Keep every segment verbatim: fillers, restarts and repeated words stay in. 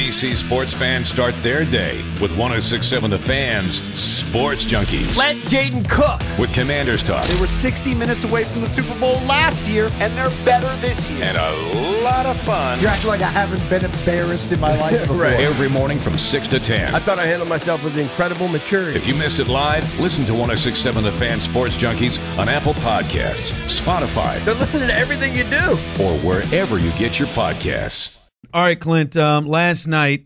D C sports fans start their day with one oh six point seven The Fan's Sports Junkies. Let Jaden cook. With Commanders Talk. They were sixty minutes away from the Super Bowl last year, and they're better this year. And a lot of fun. You act like I haven't been embarrassed in my life before. Right. Every morning from six to ten. I thought I handled myself with incredible maturity. If you missed it live, listen to one oh six point seven The Fan Sports Junkies on Apple Podcasts, Spotify. They're listening to everything you do. Or wherever you get your podcasts. All right, Clint, um, last night,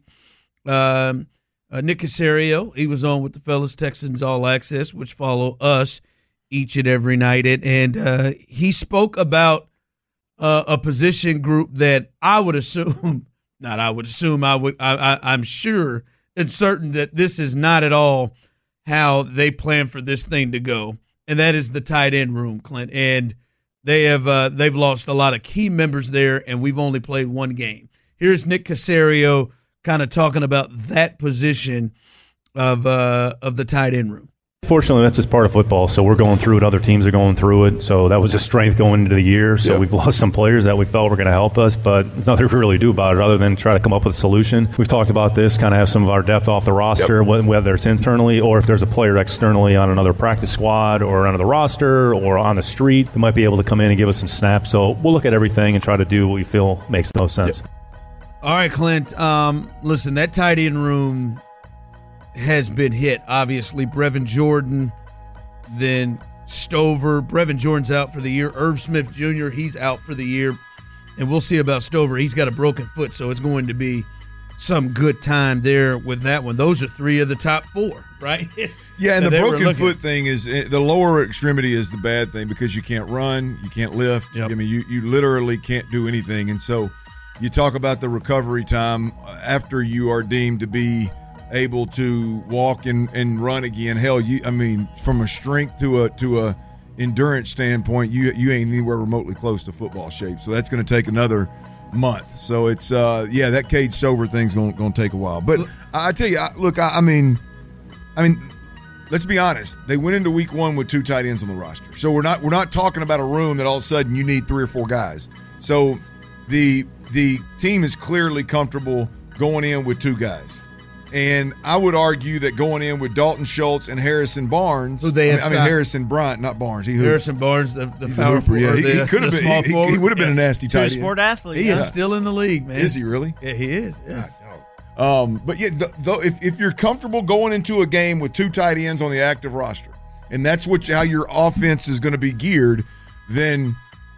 um, uh, Nick Caserio, he was on with the fellas Texans All Access, which follow us each and every night. And, and uh, he spoke about uh, a position group that I would assume, not I would assume, I would, I, I, I'm sure and certain that this is not at all how they plan for this thing to go. And that is the tight end room, Clint. And they have uh, they've lost a lot of key members there, and we've only played one game. Here's Nick Caserio kind of talking about that position of uh, of the tight end room. Fortunately, that's just part of football, so we're going through it. Other teams are going through it, so that was a strength going into the year. So yep. We've lost some players that we felt were going to help us, but nothing we really do about it other than try to come up with a solution. We've talked about this, kind of have some of our depth off the roster, yep. whether it's internally or if there's a player externally on another practice squad or on the roster or on the street that might be able to come in and give us some snaps. So we'll look at everything and try to do what we feel makes the most sense. Yep. All right, Clint, um, listen, that tight end room has been hit. Obviously, Brevin Jordan, then Stover. Brevin Jordan's out for the year. Irv Smith Junior, he's out for the year. And we'll see about Stover. He's got a broken foot, so it's going to be some good time there with that one. Those are three of the top four, right? Yeah, and so the broken foot thing is the lower extremity is the bad thing because you can't run, you can't lift. Yep. I mean, you, you literally can't do anything. And so you talk about the recovery time after you are deemed to be able to walk and, and run again. Hell, you I mean, from a strength to a to a endurance standpoint, you you ain't anywhere remotely close to football shape. So that's going to take another month. So it's uh yeah, that Cade Stover thing's going going to take a while. But I, I tell you, I, look, I, I mean, I mean, let's be honest. They went into week one with two tight ends on the roster. So we're not we're not talking about a room that all of a sudden you need three or four guys. So the the team is clearly comfortable going in with two guys. And I would argue that going in with Dalton Schultz and Harrison Barnes, who they have I mean, I mean Harrison Bryant, not Barnes. He Harrison Barnes, the, the power forward. Yeah, he, the, he could have been. He, he, he would have been yeah. a nasty tight end. Two-sport athlete. He yeah. is still in the league, man. Is he really? Yeah, he is. Yeah. Um, but yeah, though, if if you're comfortable going into a game with two tight ends on the active roster, and that's what how your offense is going to be geared, then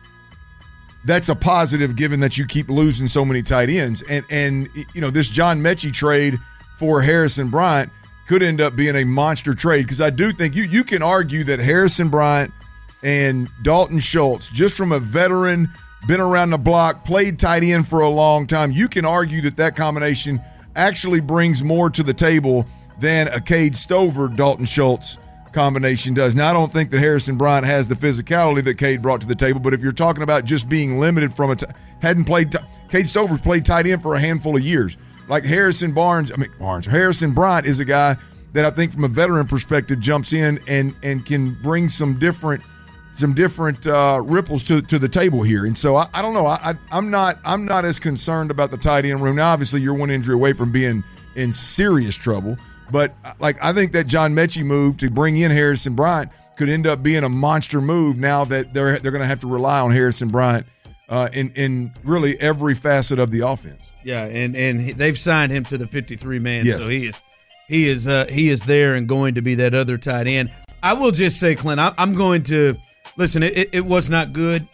that's a positive. Given that you keep losing so many tight ends, and and you know this John Mechie trade for Harrison Bryant could end up being a monster trade because I do think you you can argue that Harrison Bryant and Dalton Schultz, just from a veteran, been around the block, played tight end for a long time, you can argue that that combination actually brings more to the table than a Cade Stover Dalton Schultz combination does. Now, I don't think that Harrison Bryant has the physicality that Cade brought to the table, but if you're talking about just being limited from a t- hadn't played t- Cade Stover's played tight end for a handful of years. Like Harrison Barnes, I mean Barnes, Harrison Bryant is a guy that I think from a veteran perspective jumps in and and can bring some different some different uh, ripples to, to the table here. And so I, I don't know. I, I I'm not I'm not as concerned about the tight end room. Now, obviously, you're one injury away from being in serious trouble. But like I think that John Mechie move to bring in Harrison Bryant could end up being a monster move. Now that they're they're going to have to rely on Harrison Bryant uh, in in really every facet of the offense. Yeah, and and they've signed him to the fifty-three man, yes. so he is he is uh, he is there and going to be that other tight end. I will just say, Clint, I, I'm going to listen. It, it was not good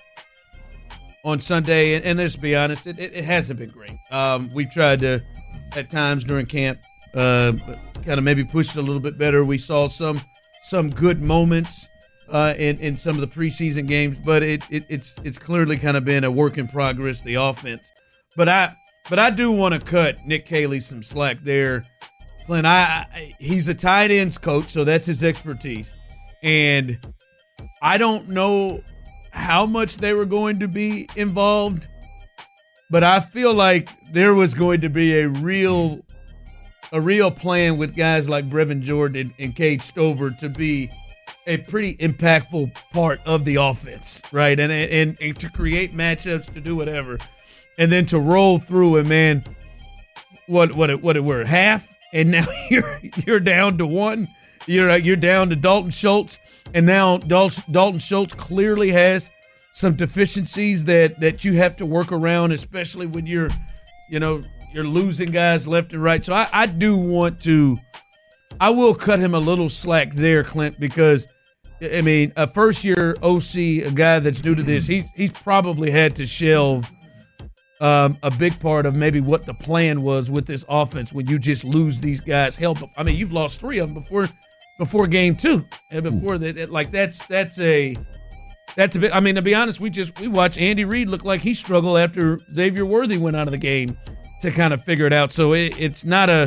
on Sunday, and, and let's be honest, it, it, it hasn't been great. Um, we tried to at times during camp uh, kind of maybe push it a little bit better. We saw some some good moments uh, in in some of the preseason games, but it, it it's it's clearly kind of been a work in progress, the offense. But I. But I do want to cut Nick Caley some slack there. Clint, I, I he's a tight ends coach, so that's his expertise. And I don't know how much they were going to be involved, but I feel like there was going to be a real a real plan with guys like Brevin Jordan and Cade Stover to be a pretty impactful part of the offense, right? And and, and to create matchups, to do whatever. And then to roll through, and man, what what what we're half, and now you're you're down to one. You're you're down to Dalton Schultz, and now Dalton Dalton Schultz clearly has some deficiencies that, that you have to work around, especially when you're, you know, you're losing guys left and right. So I, I do want to, I will cut him a little slack there, Clint, because I mean, a first year O C, a guy that's new to this, he's he's probably had to shelve um, a big part of maybe what the plan was with this offense when you just lose these guys. Help, I mean, you've lost three of them before before game two, and before that, like that's that's a. That's a bit. I mean, to be honest, we just we watched Andy Reid look like he struggled after Xavier Worthy went out of the game to kind of figure it out. So it, it's not a.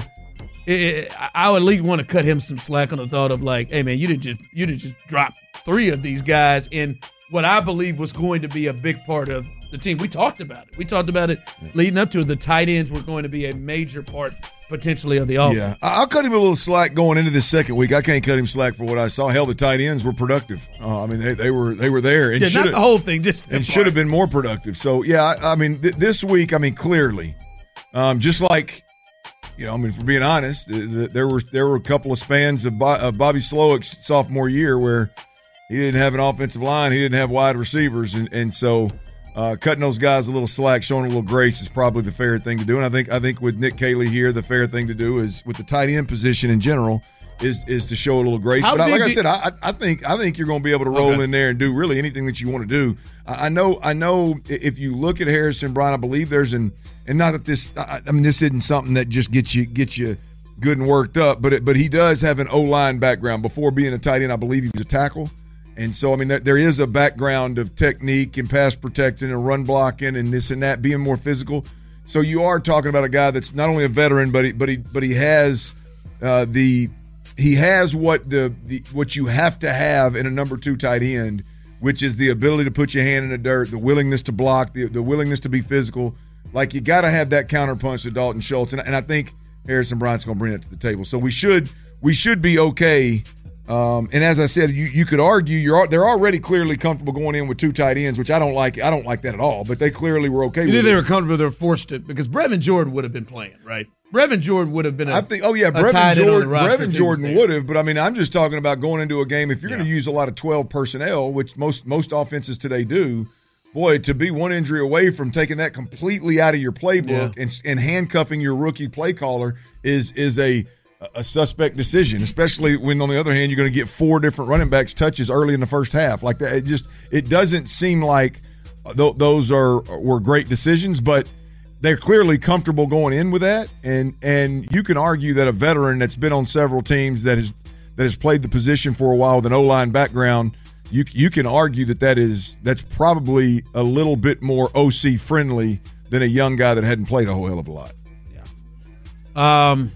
It, I would at least want to cut him some slack on the thought of like, hey man, you didn't just you didn't just drop three of these guys in what I believe was going to be a big part of the team. We talked about it. We talked about it leading up to it. The tight ends were going to be a major part potentially of the offense. Yeah, I'll cut him a little slack going into this second week. I can't cut him slack for what I saw. Hell, the tight ends were productive. Uh, I mean, they, they were they were there and yeah, should not the whole thing, just and should have been more productive. So yeah, I, I mean, th- this week, I mean, clearly, um, just like you know, I mean, for being honest, th- th- there were there were a couple of spans of, Bo- of Bobby Slowick's sophomore year where he didn't have an offensive line, he didn't have wide receivers, and and so. Uh, cutting those guys a little slack, showing a little grace is probably the fair thing to do. And I think I think with Nick Caley here, the fair thing to do is with the tight end position in general is is to show a little grace. How but I, like I did- said, I, I think I think you're going to be able to roll Okay. in there and do really anything that you want to do. I, I know I know if you look at Harrison Bryant, I believe there's an and not that this I, I mean this isn't something that just gets you gets you good and worked up, but it, but he does have an O-line background. Before being a tight end, I believe he was a tackle. And so, I mean, there, there is a background of technique and pass protecting and run blocking and this and that, being more physical. So you are talking about a guy that's not only a veteran, but he, but he, but he has uh, the he has what the, the what you have to have in a number two tight end, which is the ability to put your hand in the dirt, the willingness to block, the the willingness to be physical. Like you got to have that counterpunch to Dalton Schultz, and, and I think Harrison Bryant's going to bring that to the table. So we should we should be okay. Um, and as I said, you, you could argue you're they're already clearly comfortable going in with two tight ends, which I don't like. I don't like that at all. But they clearly were okay You with think it. they were comfortable? They were forced to because Brevin Jordan would have been playing, right? Brevin Jordan would have been. A, I think. Oh yeah, a Brevin tight end on the Jordan. roster if Brevin he was Jordan there. would have. But I mean, I'm just talking about going into a game. If you're Yeah. going to use a lot of twelve personnel, which most most offenses today do, boy, to be one injury away from taking that completely out of your playbook Yeah. and and handcuffing your rookie play caller is is a a suspect decision, especially when on the other hand you're going to get four different running backs touches early in the first half. Like that, it just it doesn't seem like th- those are were great decisions, but they're clearly comfortable going in with that. And and you can argue that a veteran that's been on several teams that has that has played the position for a while with an O-line background, you you can argue that that is that's probably a little bit more O C friendly than a young guy that hadn't played a whole hell of a lot. Um.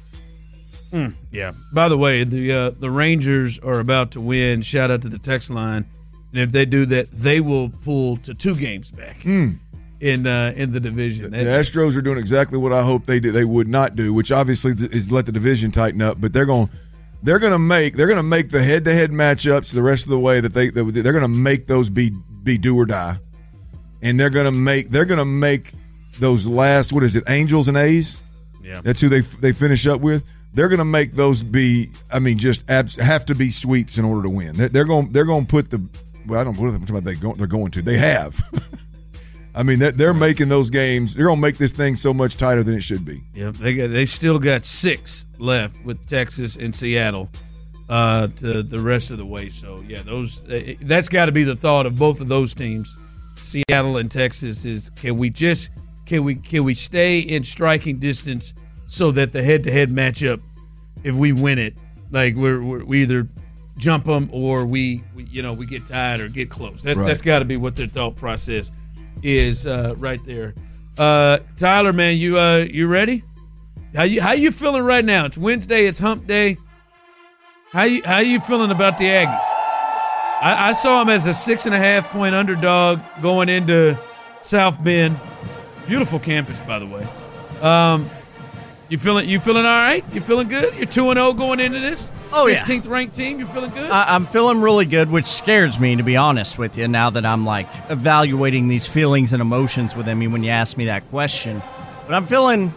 mm, yeah. By the way, the uh, the Rangers are about to win. Shout out to the text line, and if they do that, they will pull to two games back Mm. in uh, in the division. The Astros are doing exactly what I hope they did. They would not do, which obviously is let the division tighten up. But they're going, they're going to make, they're going to make the head-to-head matchups the rest of the way that they, that they're going to make those be be do or die, and they're going to make, they're going to make those last, what is it, Angels and A's? Yeah, That's who they they finish up with. They're going to make those be, I mean, just abs- have to be sweeps in order to win. They're, they're going, they're going to put the, well, I don't know what about they go, they're going to. They have. I mean, they're, they're making those games. They're going to make this thing so much tighter than it should be. Yep, they got, they still got six left with Texas and Seattle uh, to the rest of the way. So yeah, those uh, that's got to be the thought of both of those teams, Seattle and Texas. Is can we just can we can we stay in striking distance so that the head-to-head matchup, if we win it, like we're, we're we either jump them or we, we you know we get tied or get close. That's Right. that's got to be what their thought process is uh, right there. Uh, Tyler, man, you uh, you ready? How you how you feeling right now? It's Wednesday. It's Hump Day. How you how you feeling about the Aggies? I, I saw them as a six and a half point underdog going into South Bend. Beautiful campus, by the way. Um, you feeling you feeling all right? You feeling good? You're two and zero going into this. Oh, yeah. sixteenth ranked team. You feeling good? I- I'm feeling really good, which scares me, to be honest with you, now that I'm, like, evaluating these feelings and emotions within me when you ask me that question. But I'm feeling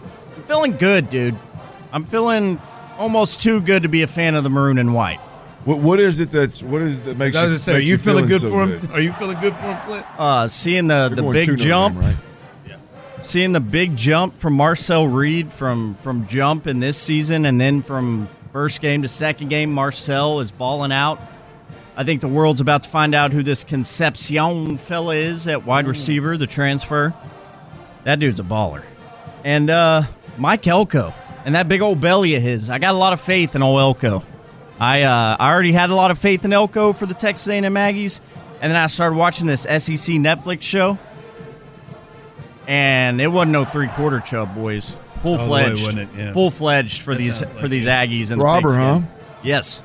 feeling good, dude. I'm feeling almost too good to be a fan of the maroon and white. What what is it that's what is it that makes I was you, gonna say, make are you feeling, feeling good so for him? good? Are you feeling good for him, Clint? Uh, seeing the, You're the going big to Notre jump, Dame, right? seeing the big jump from Marcel Reed from from jump in this season, and then from first game to second game, Marcel is balling out. I think the world's about to find out who this Concepcion fella is at wide receiver, the transfer. That dude's a baller. And uh, Mike Elko and that big old belly of his. I got a lot of faith in old Elko. I uh, I already had a lot of faith in Elko for the Texas A and M Aggies, and then I started watching this S E C Netflix show, and it wasn't no three-quarter chub, boys. Full-fledged, wasn't it? Yeah. full-fledged for That these sounds like for these it. Aggies in the Robber, Big Ten. huh? Yes.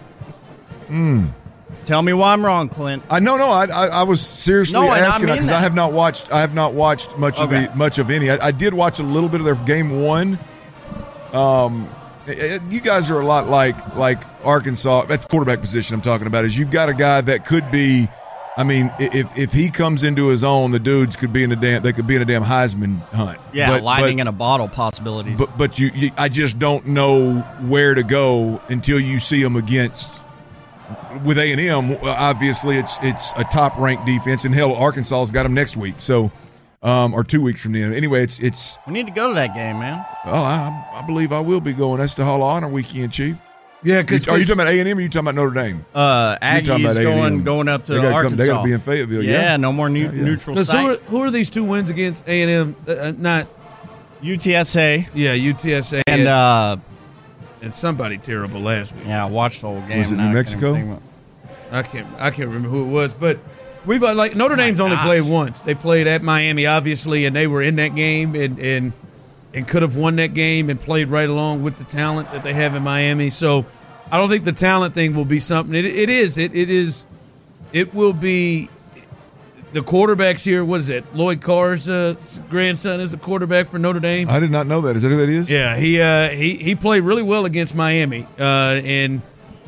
Hmm. Tell me why I'm wrong, Clint. I no no I I, I was seriously No, and I asking mean because I that. have not watched I have not watched much Okay. of the much of any. I, I did watch a little bit of their game one. Um, it- it- you guys are a lot like like Arkansas. That's the quarterback position I'm talking about. Is you've got a guy that could be. I mean, i- if if he comes into his own, the dudes could be in a damn. They could be in a damn Heisman hunt. Yeah, But- lightning but, in a bottle possibilities. But but you, you, I just don't know where to go until you see them against. With A and M, obviously it's it's a top ranked defense, and hell, Arkansas's got them next week, so um, or two weeks from then. Anyway, it's it's. we need to go to that game, man. Oh, I, I believe I will be going. That's the Hall of Honor weekend, Chief. Yeah, You- because are you talking about A and M or are you talking about Notre Dame? Uh, You're talking Aggies about A and M. going going up to They gotta Arkansas. come- they gotta be in Fayetteville, yeah. no more new, Yeah, yeah. neutral who, site. are, who are these two wins against A and M? Uh, not U T S A yeah, U T S A and uh, and somebody terrible last week. yeah, I watched the whole game. Was it Now New I can't Mexico? think of- I can't I can't remember who it was, but we've uh, like Notre Dame's only gosh. played once. They played at Miami, obviously, and they were in that game and and and could have won that game and played right along with the talent that they have in Miami. So I don't think the talent thing will be something. It, it is. It it is. It will be. The quarterbacks here. What is it? Lloyd Carr's uh, grandson is the quarterback for Notre Dame. I did not know that. Is that who that is? Yeah, he uh, he he played really well against Miami, uh, and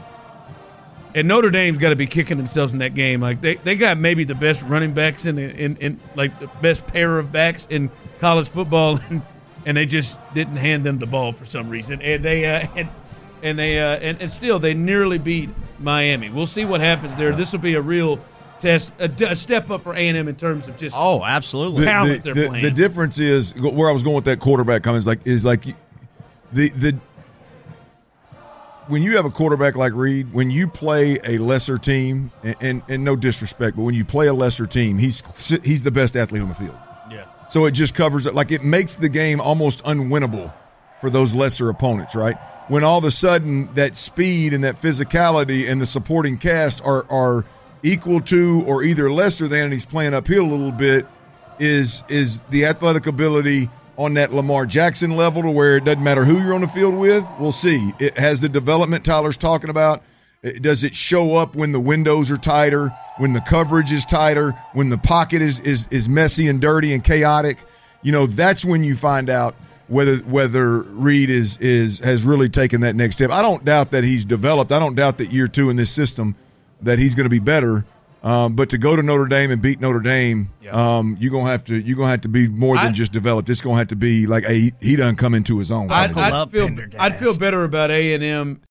and Notre Dame's got to be kicking themselves in that game. Like they, they got maybe the best running backs in, the, in in like the best pair of backs in college football, and, and they just didn't hand them the ball for some reason, and they uh, and and they uh, and, and still they nearly beat Miami. We'll see what happens there. This will be a real test, a, a step up for A and M in terms of just Oh, absolutely. The, talent the, they're the, playing. the difference is where I was going with that quarterback comment is like is like the the when you have a quarterback like Reed, when you play a lesser team, and, and, and no disrespect, but when you play a lesser team, he's he's the best athlete on the field. yeah. So it just covers it. Like it makes the game almost unwinnable for those lesser opponents, right? When all of a sudden that speed and that physicality and the supporting cast are are equal to or either lesser than, and he's playing uphill a little bit, is is the athletic ability on that Lamar Jackson level to where it doesn't matter who you're on the field with. We'll see. It has the development Tyler's talking about. It- Does it show up when the windows are tighter, when the coverage is tighter, when the pocket is is is messy and dirty and chaotic? You know, that's when you find out whether whether Reed is is has really taken that next step. I don't doubt that he's developed. I don't doubt that year two in this system that he's going to be better. Um, but to go to Notre Dame and beat Notre Dame, um, you're gonna have to you're gonna have to be more than I- just developed. It's gonna have to be like a, he done come into his own. I'd, Buckle I'd up, feel Pendergast. I'd feel better about A and M